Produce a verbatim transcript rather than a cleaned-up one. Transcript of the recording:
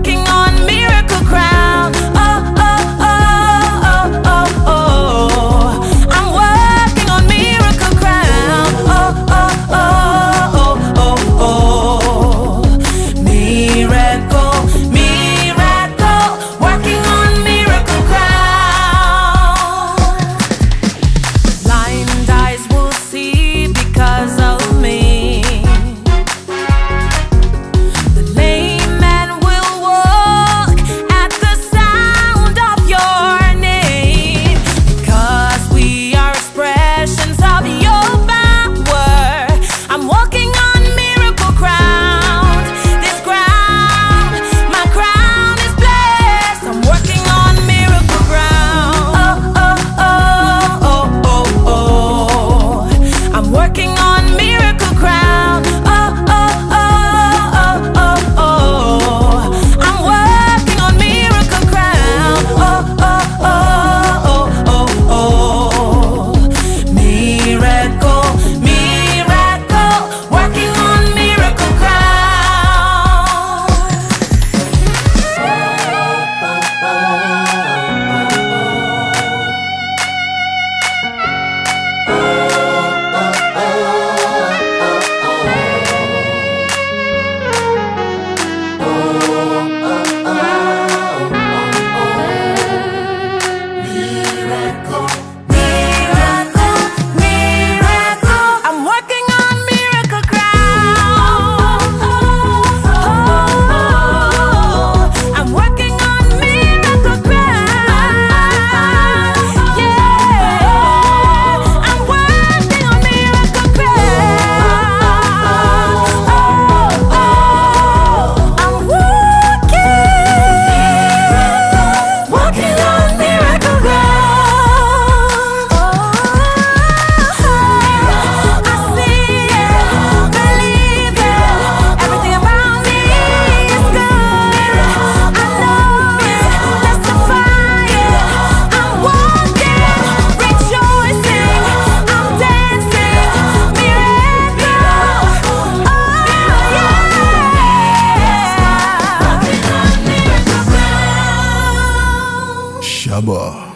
working on Miracle Crown. Oh, oh, oh, oh, oh, oh. I'm working on Miracle Crown. Oh, oh, oh, oh, oh, oh. Miracle, miracle, working on Miracle Crown. Blind eyes will see because of me. The lame man will walk at the sound of your name, because we are expressions of your power. I'm walking on Miracle Crown. This ground, my crown is blessed. I'm working on Miracle Ground. Oh, oh, oh, oh, oh, oh. I'm working on Miracle Crown. Oh, oh, oh, oh, oh, oh. I'm working on Miracle Crown. Oh, oh, oh, oh, oh, oh. Miracle, miracle, working on Miracle Crown. Miracle, miracle, I'm working on Miracle Crown. I'm working on Miracle Crown. Yeah, I'm working on Miracle Crown. I'm working, working on Miracle Crown. I see it, believe it. Everything around me is good. I know it, testify it. I'm walking, rejoicing. I'm dancing, miracle. Oh yeah. Shabba.